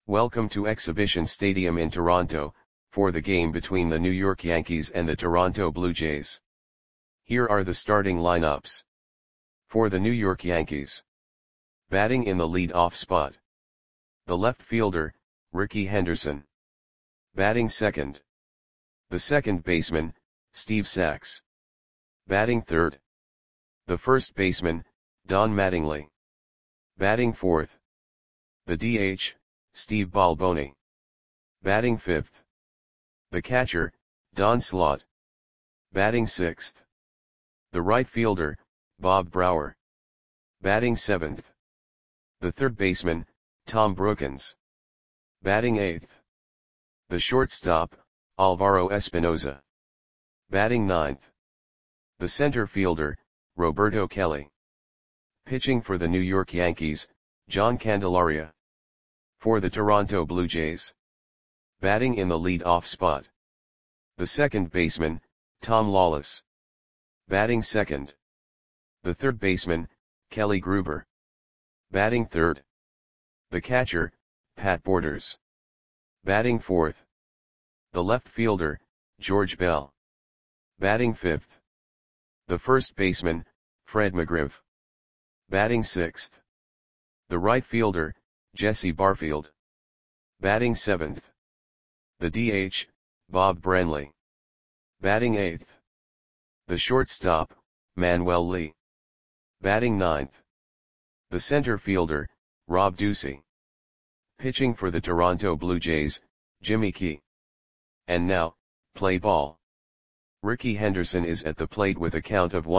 Welcome to Exhibition Stadium in Toronto, for the game between the New York Yankees and the Toronto Blue Jays. Here are the starting lineups. For the New York Yankees. Batting in the lead-off spot. The left fielder, Rickey Henderson. Batting second. The second baseman, Steve Sax. Batting third. The first baseman, Don Mattingly. Batting fourth. The DH, Steve Balboni. Batting fifth. The catcher, Don Slaught. Batting sixth. The right fielder, Bob Brouwer. Batting seventh. The third baseman, Tom Brookens. Batting eighth. The shortstop, Alvaro Espinoza. Batting ninth. The center fielder, Roberto Kelly. Pitching for the New York Yankees, John Candelaria. For the Toronto Blue Jays. Batting in the lead-off spot. The second baseman, Tom Lawless. Batting second. The third baseman, Kelly Gruber. Batting third. The catcher, Pat Borders. Batting fourth. The left fielder, George Bell. Batting fifth. The first baseman, Fred McGriff. Batting sixth. The right fielder, Jesse Barfield. Batting seventh. The DH, Bob Branley. Batting eighth. The shortstop, Manuel Lee. Batting ninth. The center fielder, Rob Ducey. Pitching for the Toronto Blue Jays, Jimmy Key. And now, play ball. Rickey Henderson is at the plate with a count of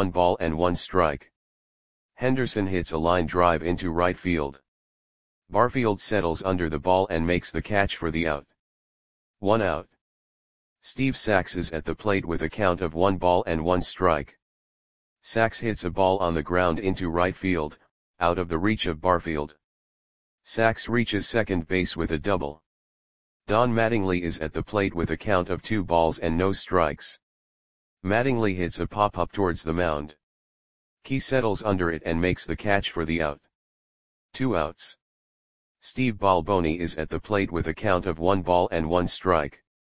1-1 Henderson hits a line drive into right field. Barfield settles under the ball and makes the catch for the out. 1 out. Steve Sax is at the plate with a count of 1-1. Sax hits a ball on the ground into right field, out of the reach of Barfield. Sax reaches second base with a double. Don Mattingly is at the plate with a count of 2-0. Mattingly hits a pop-up towards the mound. Key settles under it and makes the catch for the out. 2 outs. Steve Balboni is at the plate with a count of 1-1.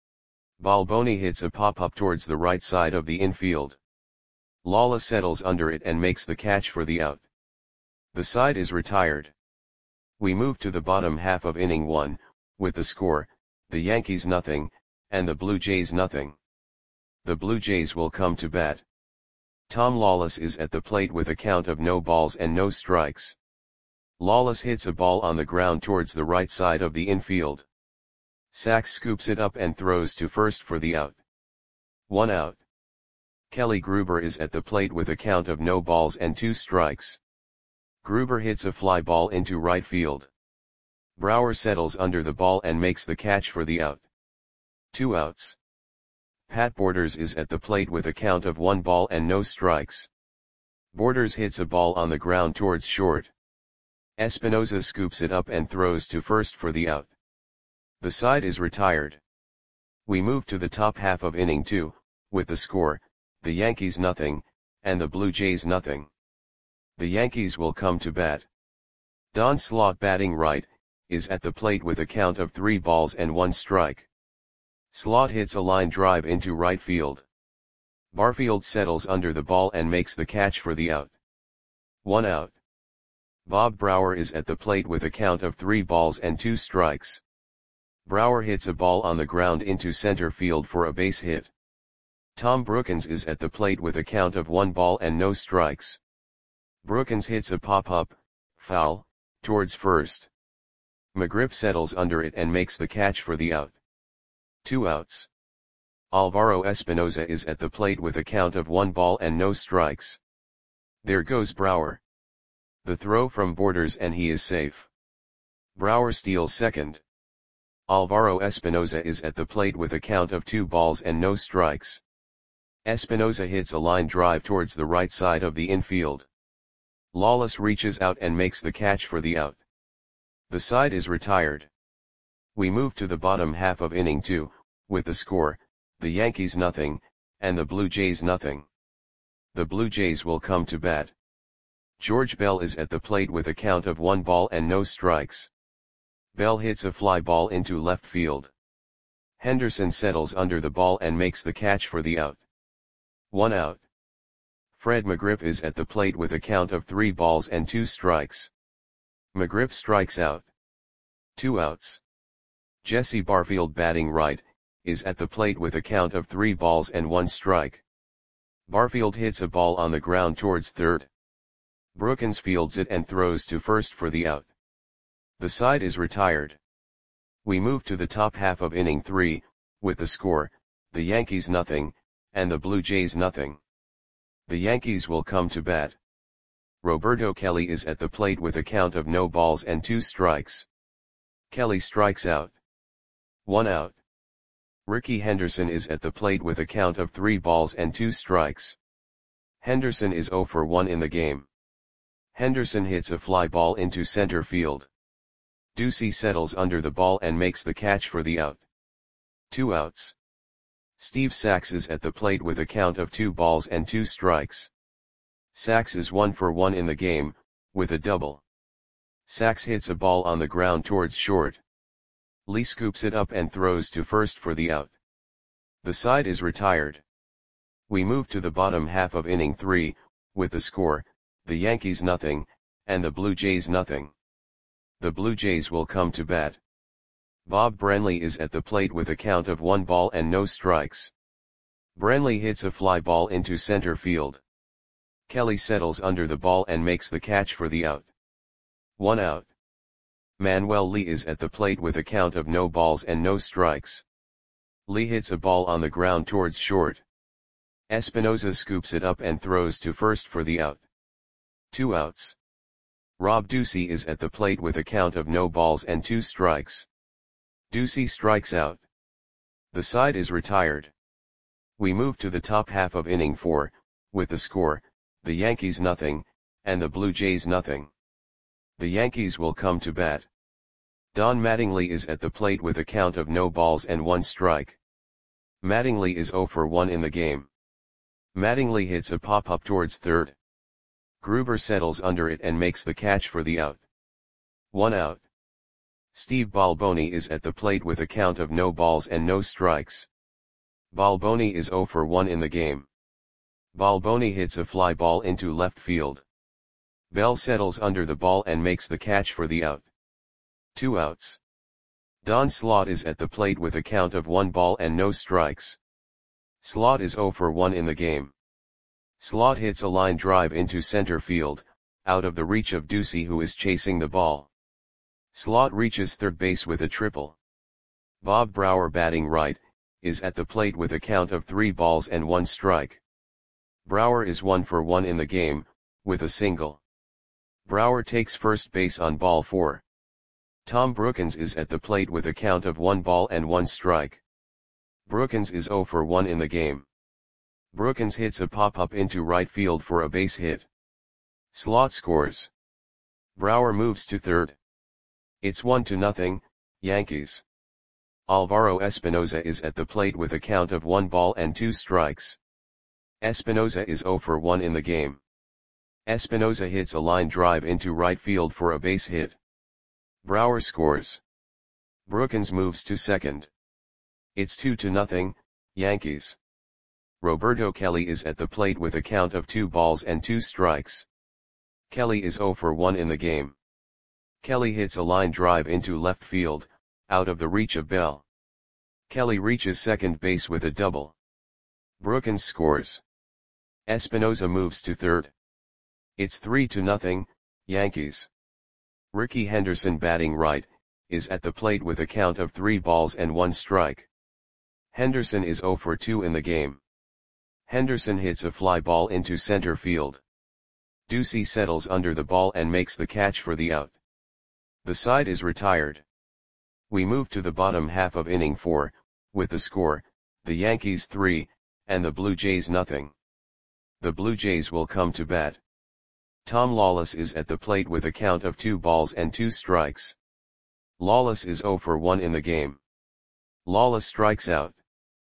Balboni hits a pop-up towards the right side of the infield. Lawless settles under it and makes the catch for the out. The side is retired. We move to the bottom half of inning 1, with the score, the Yankees nothing, and the Blue Jays nothing. The Blue Jays will come to bat. Tom Lawless is at the plate with a count of no balls and no strikes. Lawless hits a ball on the ground towards the right side of the infield. Sax scoops it up and throws to first for the out. 1 out. Kelly Gruber is at the plate with a count of no balls and 2 strikes. Gruber hits a fly ball into right field. Brouwer settles under the ball and makes the catch for the out. 2 outs. Pat Borders is at the plate with a count of 1 ball and no strikes. Borders hits a ball on the ground towards short. Espinoza scoops it up and throws to first for the out. The side is retired. We move to the top half of inning 2, with the score, the Yankees nothing, and the Blue Jays nothing. The Yankees will come to bat. Don Slaught batting right, is at the plate with a count of 3-1. Slaught hits a line drive into right field. Barfield settles under the ball and makes the catch for the out. 1 out. Bob Brouwer is at the plate with a count of 3-2. Brouwer hits a ball on the ground into center field for a base hit. Tom Brookens is at the plate with a count of 1 ball and no strikes. Brookens hits a pop-up, foul, towards first. McGriff settles under it and makes the catch for the out. 2 outs. Alvaro Espinoza is at the plate with a count of 1 ball and no strikes. There goes Brouwer. The throw from Borders and he is safe. Brouwer steals second. Alvaro Espinoza is at the plate with a count of 2 balls and no strikes. Espinoza hits a line drive towards the right side of the infield. Lawless reaches out and makes the catch for the out. The side is retired. We move to the bottom half of inning 2, with the score, the Yankees nothing, and the Blue Jays nothing. The Blue Jays will come to bat. George Bell is at the plate with a count of 1 ball and no strikes. Bell hits a fly ball into left field. Henderson settles under the ball and makes the catch for the out. 1 out. Fred McGriff is at the plate with a count of 3 balls and 2 strikes. McGriff strikes out. 2 outs. Jesse Barfield, batting right, is at the plate with a count of 3 balls and 1 strike. Barfield hits a ball on the ground towards third. Brookins fields it and throws to first for the out. The side is retired. We move to the top half of inning 3, with the score, the Yankees nothing, and the Blue Jays nothing. The Yankees will come to bat. Roberto Kelly is at the plate with a count of no balls and 2 strikes. Kelly strikes out. 1 out. Rickey Henderson is at the plate with a count of 3 balls and 2 strikes. Henderson is 0 for 1 in the game. Henderson hits a fly ball into center field. Ducey settles under the ball and makes the catch for the out. 2 outs. Steve Sax is at the plate with a count of 2 balls and 2 strikes. Sax is 1 for 1 in the game, with a double. Sax hits a ball on the ground towards short. Lee scoops it up and throws to first for the out. The side is retired. We move to the bottom half of inning 3, with the score, the Yankees nothing, and the Blue Jays nothing. The Blue Jays will come to bat. Bob Branley is at the plate with a count of 1 ball and no strikes. Branley hits a fly ball into center field. Kelly settles under the ball and makes the catch for the out. 1 out. Manuel Lee is at the plate with a count of no balls and no strikes. Lee hits a ball on the ground towards short. Espinoza scoops it up and throws to first for the out. 2 outs. Rob Ducey is at the plate with a count of no balls and 2 strikes. Ducey strikes out. The side is retired. We move to the top half of inning 4, with the score, the Yankees nothing, and the Blue Jays nothing. The Yankees will come to bat. Don Mattingly is at the plate with a count of no balls and 1 strike. Mattingly is 0 for 1 in the game. Mattingly hits a pop-up towards third. Gruber settles under it and makes the catch for the out. 1 out. Steve Balboni is at the plate with a count of no balls and no strikes. Balboni is 0 for 1 in the game. Balboni hits a fly ball into left field. Bell settles under the ball and makes the catch for the out. 2 outs. Don Slaught is at the plate with a count of 1 ball and no strikes. Slaught is 0 for 1 in the game. Slaught hits a line drive into center field, out of the reach of Ducey, who is chasing the ball. Slaught reaches third base with a triple. Bob Brower, batting right, is at the plate with a count of 3 balls and 1 strike. Brower is 1 for 1 in the game, with a single. Brower takes first base on ball 4. Tom Brookins is at the plate with a count of 1 ball and 1 strike. Brookins is 0 for 1 in the game. Brookins hits a pop-up into right field for a base hit. Slaught scores. Brower moves to third. It's 1-0, Yankees. Alvaro Espinoza is at the plate with a count of 1 ball and 2 strikes. Espinoza is 0 for 1 in the game. Espinoza hits a line drive into right field for a base hit. Brower scores. Brookins moves to second. It's 2-0, Yankees. Roberto Kelly is at the plate with a count of 2 balls and 2 strikes. Kelly is 0 for 1 in the game. Kelly hits a line drive into left field, out of the reach of Bell. Kelly reaches second base with a double. Brookins scores. Espinoza moves to third. It's 3-0, Yankees. Rickey Henderson, batting right, is at the plate with a count of 3 balls and 1 strike. Henderson is 0 for 2 in the game. Henderson hits a fly ball into center field. Ducey settles under the ball and makes the catch for the out. The side is retired. We move to the bottom half of inning 4, with the score, the Yankees 3, and the Blue Jays nothing. The Blue Jays will come to bat. Tom Lawless is at the plate with a count of 2 balls and 2 strikes. Lawless is 0 for 1 in the game. Lawless strikes out.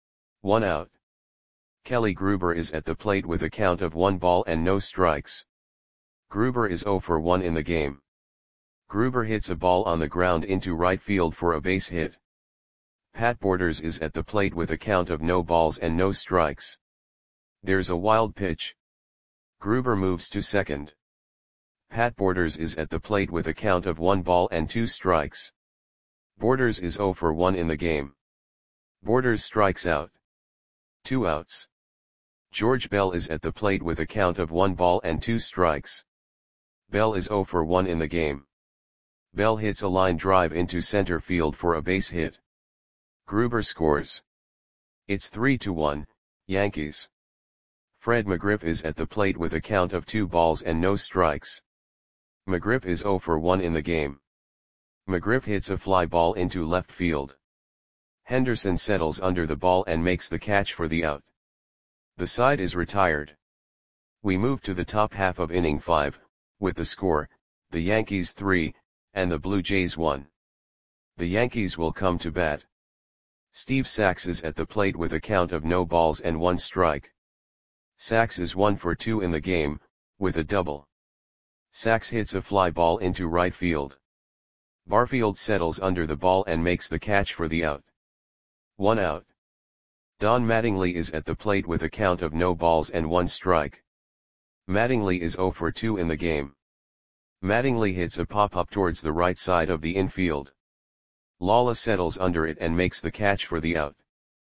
1 out. Kelly Gruber is at the plate with a count of 1 ball and no strikes. Gruber is 0 for 1 in the game. Gruber hits a ball on the ground into right field for a base hit. Pat Borders is at the plate with a count of no balls and no strikes. There's a wild pitch. Gruber moves to second. Pat Borders is at the plate with a count of 1 ball and 2 strikes. Borders is 0 for 1 in the game. Borders strikes out. 2 outs. George Bell is at the plate with a count of 1 ball and 2 strikes. Bell is 0 for 1 in the game. Bell hits a line drive into center field for a base hit. Gruber scores. It's 3-1, Yankees. Fred McGriff is at the plate with a count of 2 balls and no strikes. McGriff is 0 for 1 in the game. McGriff hits a fly ball into left field. Henderson settles under the ball and makes the catch for the out. The side is retired. We move to the top half of inning 5, with the score, the Yankees 3, and the Blue Jays 1. The Yankees will come to bat. Steve Sax is at the plate with a count of no balls and 1 strike. Sax is 1 for 2 in the game, with a double. Sax hits a fly ball into right field. Barfield settles under the ball and makes the catch for the out. 1 out. Don Mattingly is at the plate with a count of no balls and 1 strike. Mattingly is 0 for 2 in the game. Mattingly hits a pop-up towards the right side of the infield. Lala settles under it and makes the catch for the out.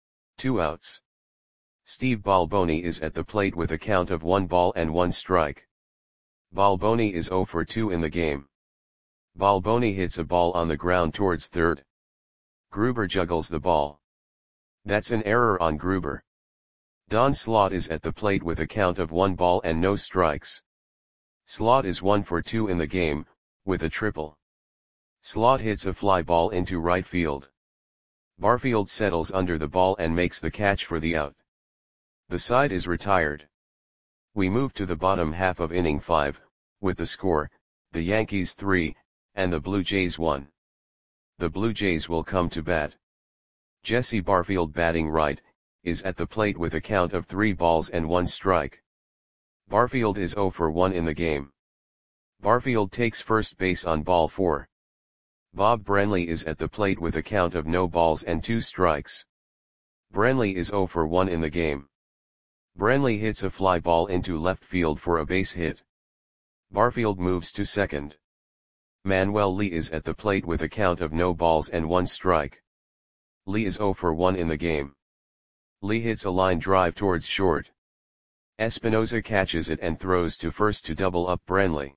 2 outs. Steve Balboni is at the plate with a count of 1 ball and 1 strike. Balboni is 0 for 2 in the game. Balboni hits a ball on the ground towards third. Gruber juggles the ball. That's an error on Gruber. Don Slaught is at the plate with a count of 1 ball and no strikes. Slaught is 1 for 2 in the game, with a triple. Slaught hits a fly ball into right field. Barfield settles under the ball and makes the catch for the out. The side is retired. We move to the bottom half of inning 5, with the score, the Yankees 3, and the Blue Jays 1. The Blue Jays will come to bat. Jesse Barfield, batting right, is at the plate with a count of 3 balls and 1 strike. Barfield is 0 for 1 in the game. Barfield takes first base on ball 4. Bob Brenly is at the plate with a count of no balls and 2 strikes. Brenly is 0 for 1 in the game. Brenly hits a fly ball into left field for a base hit. Barfield moves to second. Manuel Lee is at the plate with a count of no balls and 1 strike. Lee is 0 for 1 in the game. Lee hits a line drive towards short. Espinosa catches it and throws to first to double up Brenly.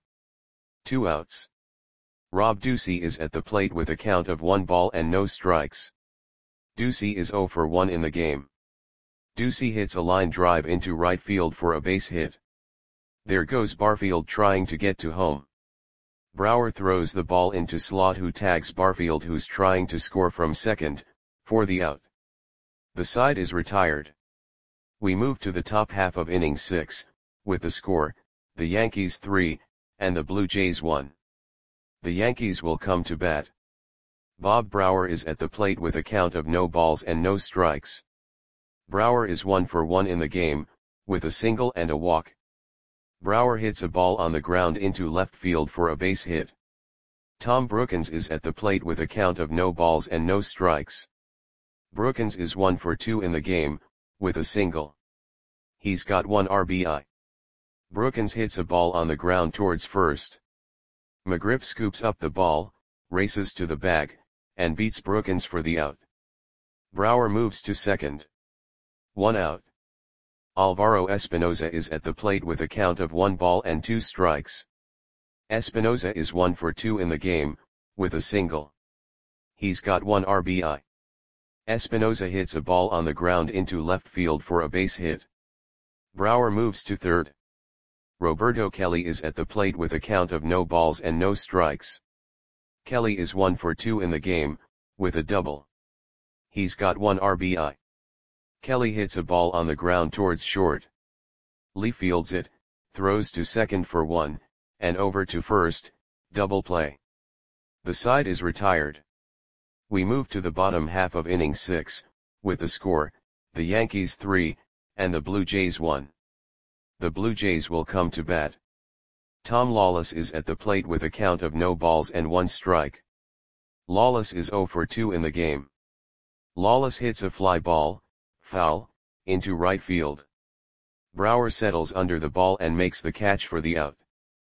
2 outs. Rob Ducey is at the plate with a count of 1 ball and no strikes. Ducey is 0 for 1 in the game. Ducey hits a line drive into right field for a base hit. There goes Barfield trying to get to home. Brower throws the ball into Slaught, who tags Barfield, who's trying to score from second, for the out. The side is retired. We move to the top half of inning 6, with the score, the Yankees 3, and the Blue Jays 1. The Yankees will come to bat. Bob Brower is at the plate with a count of no balls and no strikes. Brower is 1 for 1 in the game, with a single and a walk. Brower hits a ball on the ground into left field for a base hit. Tom Brookins is at the plate with a count of no balls and no strikes. Brookins is 1 for 2 in the game, with a single. He's got 1 RBI. Brookins hits a ball on the ground towards first. McGriff scoops up the ball, races to the bag, and beats Brookins for the out. Brower moves to second. 1 out. Alvaro Espinosa is at the plate with a count of 1 ball and 2 strikes. Espinosa is 1 for 2 in the game, with a single. He's got 1 RBI. Espinosa hits a ball on the ground into left field for a base hit. Brower moves to third. Roberto Kelly is at the plate with a count of no balls and no strikes. Kelly is 1 for 2 in the game, with a double. He's got 1 RBI. Kelly hits a ball on the ground towards short. Lee fields it, throws to second for 1, and over to first, double play. The side is retired. We move to the bottom half of inning 6, with the score, the Yankees 3, and the Blue Jays 1. The Blue Jays will come to bat. Tom Lawless is at the plate with a count of no balls and 1 strike. Lawless is 0 for 2 in the game. Lawless hits a fly ball, foul, into right field. Brower settles under the ball and makes the catch for the out.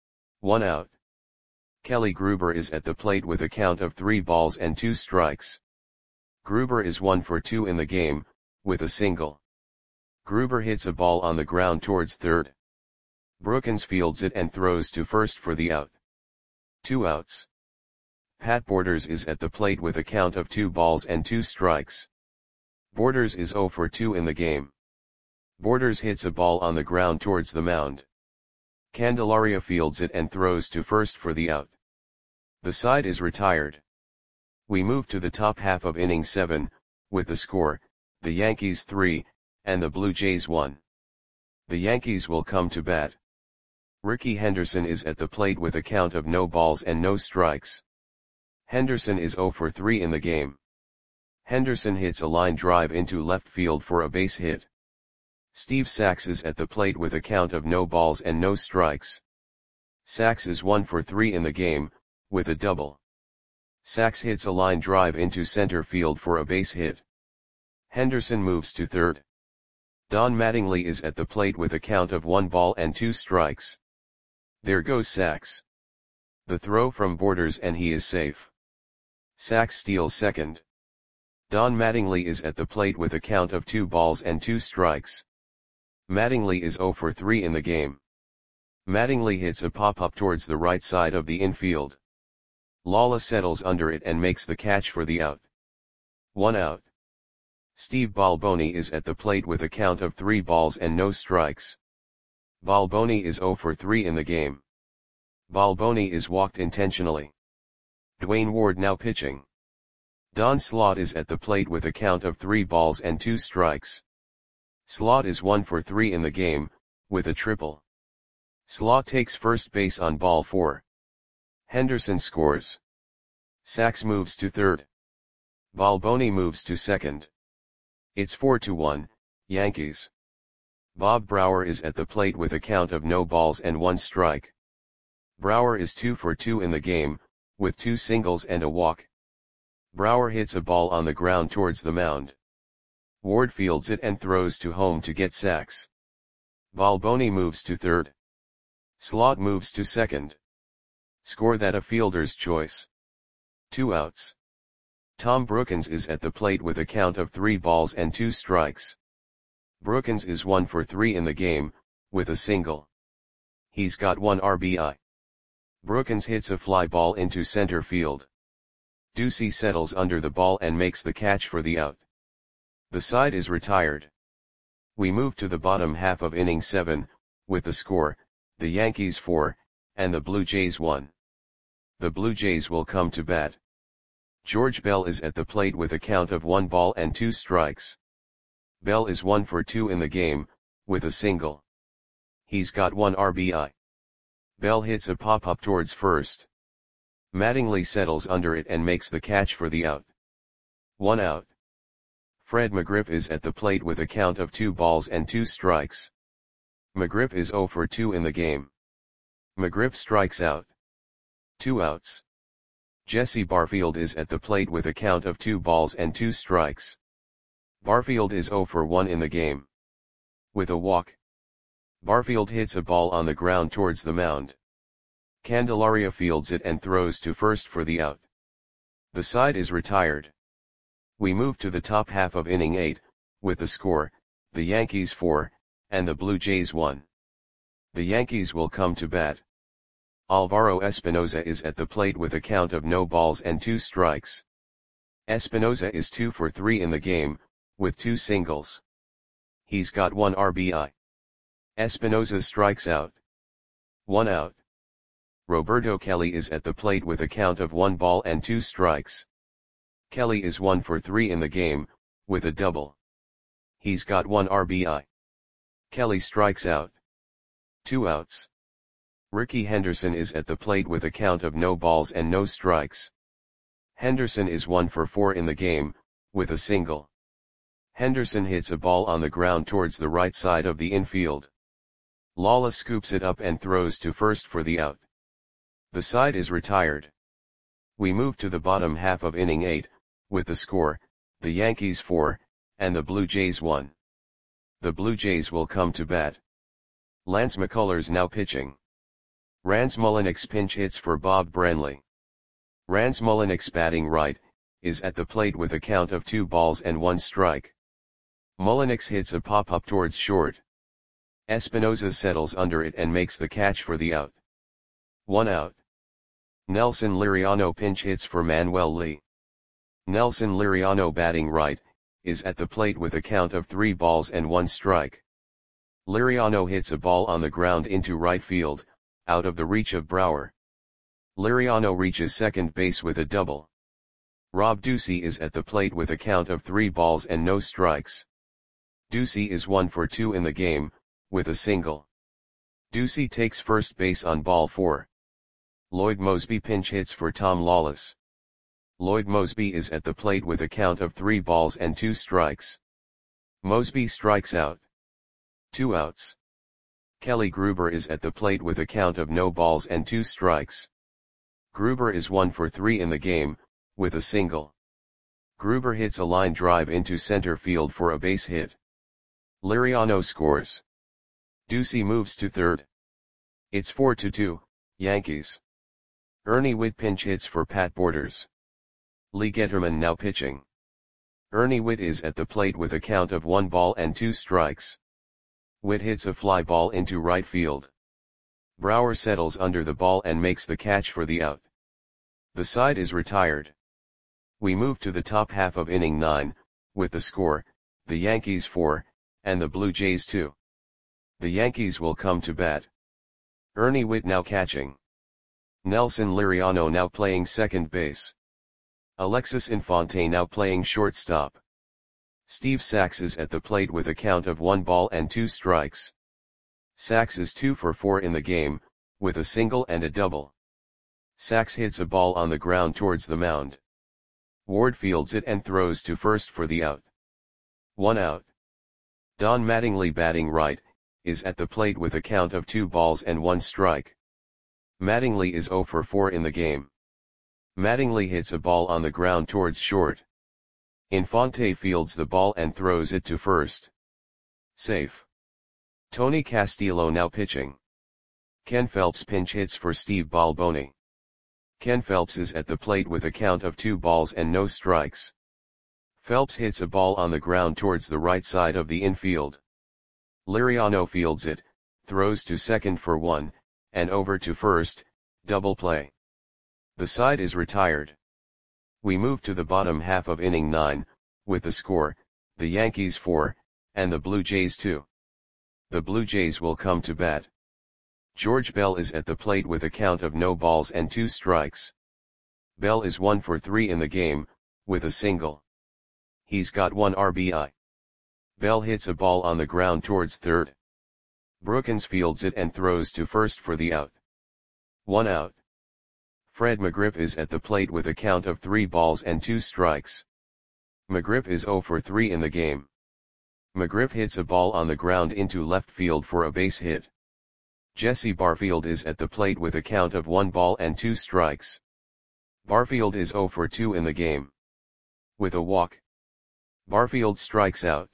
1 out. Kelly Gruber is at the plate with a count of 3 balls and 2 strikes. Gruber is 1 for 2 in the game, with a single. Gruber hits a ball on the ground towards third. Brookins fields it and throws to first for the out. 2 outs. Pat Borders is at the plate with a count of 2 balls and 2 strikes. Borders is 0 for 2 in the game. Borders hits a ball on the ground towards the mound. Candelaria fields it and throws to first for the out. The side is retired. We move to the top half of inning 7, with the score, the Yankees 3, and the Blue Jays 1. The Yankees will come to bat. Rickey Henderson is at the plate with a count of no balls and no strikes. Henderson is 0 for 3 in the game. Henderson hits a line drive into left field for a base hit. Steve Sax is at the plate with a count of no balls and no strikes. Sax is 1 for 3 in the game, with a double. Sax hits a line drive into center field for a base hit. Henderson moves to third. Don Mattingly is at the plate with a count of 1 ball and 2 strikes. There goes Sax. The throw from Borders and he is safe. Sax steals second. Don Mattingly is at the plate with a count of 2 balls and 2 strikes. Mattingly is 0 for 3 in the game. Mattingly hits a pop-up towards the right side of the infield. Lawless settles under it and makes the catch for the out. 1 out. Steve Balboni is at the plate with a count of 3 balls and no strikes. Balboni is 0 for 3 in the game. Balboni is walked intentionally. Dwayne Ward now pitching. Don Slaught is at the plate with a count of 3 balls and 2 strikes. Slaught is 1 for 3 in the game, with a triple. Slaught takes first base on ball 4. Henderson scores. Sax moves to third. Balboni moves to second. It's 4-1, Yankees. Bob Brower is at the plate with a count of no balls and 1 strike. Brower is 2 for 2 in the game, with 2 singles and a walk. Brower hits a ball on the ground towards the mound. Ward fields it and throws to home to get Sax. Balboni moves to third. Slaught moves to second. Score that a fielder's choice. 2 outs. Tom Brookins is at the plate with a count of 3 balls and 2 strikes. Brookins is 1 for 3 in the game, with a single. He's got 1 RBI. Brookins hits a fly ball into center field. Ducey settles under the ball and makes the catch for the out. The side is retired. We move to the bottom half of inning 7, with the score, the Yankees 4, and the Blue Jays 1. The Blue Jays will come to bat. George Bell is at the plate with a count of 1 ball and 2 strikes. Bell is 1 for 2 in the game, with a single. He's got 1 RBI. Bell hits a pop-up towards first. Mattingly settles under it and makes the catch for the out. 1 out. Fred McGriff is at the plate with a count of 2 balls and 2 strikes. McGriff is 0 for 2 in the game. McGriff strikes out. 2 outs. Jesse Barfield is at the plate with a count of 2 balls and 2 strikes. Barfield is 0 for 1 in the game. With a walk. Barfield hits a ball on the ground towards the mound. Candelaria fields it and throws to first for the out. The side is retired. We move to the top half of inning 8, with the score, the Yankees 4, and the Blue Jays 1. The Yankees will come to bat. Alvaro Espinoza is at the plate with a count of no balls and 2 strikes. Espinoza is 2 for 3 in the game, with 2 singles. He's got 1 RBI. Espinoza strikes out. 1 out. Roberto Kelly is at the plate with a count of 1 ball and 2 strikes. Kelly is 1 for 3 in the game, with a double. He's got 1 RBI. Kelly strikes out. 2 outs. Rickey Henderson is at the plate with a count of no balls and no strikes. Henderson is 1 for 4 in the game, with a single. Henderson hits a ball on the ground towards the right side of the infield. Lala scoops it up and throws to first for the out. The side is retired. We move to the bottom half of inning 8, with the score, the Yankees 4, and the Blue Jays 1. The Blue Jays will come to bat. Lance McCullers now pitching. Rans Mulliniks pinch hits for Bob Branley. Rans Mulliniks batting right, is at the plate with a count of 2 balls and 1 strike. Mulliniks hits a pop-up towards short. Espinosa settles under it and makes the catch for the out. 1 out. Nelson Liriano pinch hits for Manuel Lee. Nelson Liriano batting right, is at the plate with a count of 3 balls and 1 strike. Liriano hits a ball on the ground into right field, out of the reach of Brower. Liriano reaches second base with a double. Rob Ducey is at the plate with a count of 3 balls and no strikes. Ducey is 1 for 2 in the game, with a single. Ducey takes first base on ball 4. Lloyd Mosby pinch hits for Tom Lawless. Lloyd Mosby is at the plate with a count of 3 balls and 2 strikes. Mosby strikes out. 2 outs. Kelly Gruber is at the plate with a count of no balls and 2 strikes. Gruber is 1 for 3 in the game, with a single. Gruber hits a line drive into center field for a base hit. Liriano scores. Ducey moves to third. It's 4-2, Yankees. Ernie Whitt pinch hits for Pat Borders. Lee Getterman now pitching. Ernie Whitt is at the plate with a count of 1 ball and 2 strikes. Whitt hits a fly ball into right field. Brower settles under the ball and makes the catch for the out. The side is retired. We move to the top half of inning 9, with the score, the Yankees 4, and the Blue Jays 2. The Yankees will come to bat. Ernie Whitt now catching. Nelson Liriano now playing second base. Alexis Infante now playing shortstop. Steve Sax is at the plate with a count of 1 ball and 2 strikes. Sax is 2 for 4 in the game, with a single and a double. Sax hits a ball on the ground towards the mound. Ward fields it and throws to first for the out. 1 out. Don Mattingly batting right, is at the plate with a count of 2 balls and 1 strike. Mattingly is 0 for 4 in the game. Mattingly hits a ball on the ground towards short. Infante fields the ball and throws it to first. Safe. Tony Castillo now pitching. Ken Phelps pinch hits for Steve Balboni. Ken Phelps is at the plate with a count of 2 balls and no strikes. Phelps hits a ball on the ground towards the right side of the infield. Liriano fields it, throws to second for 1, and over to first, double play. The side is retired. We move to the bottom half of inning 9, with the score, the Yankees 4, and the Blue Jays 2. The Blue Jays will come to bat. George Bell is at the plate with a count of no balls and 2 strikes. Bell is 1 for 3 in the game, with a single. He's got 1 RBI. Bell hits a ball on the ground towards third. Brookins fields it and throws to first for the out. 1 out. Fred McGriff is at the plate with a count of 3 balls and 2 strikes. McGriff is 0 for 3 in the game. McGriff hits a ball on the ground into left field for a base hit. Jesse Barfield is at the plate with a count of 1 ball and 2 strikes. Barfield is 0 for 2 in the game. With a walk. Barfield strikes out.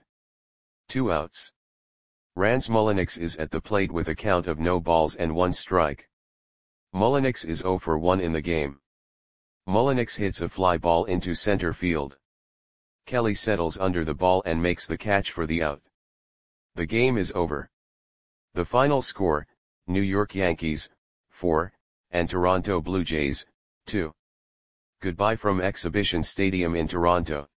2 outs. Rans Mulliniks is at the plate with a count of no balls and 1 strike. Mulliniks is 0 for 1 in the game. Mulliniks hits a fly ball into center field. Kelly settles under the ball and makes the catch for the out. The game is over. The final score, New York Yankees, 4, and Toronto Blue Jays, 2. Goodbye from Exhibition Stadium in Toronto.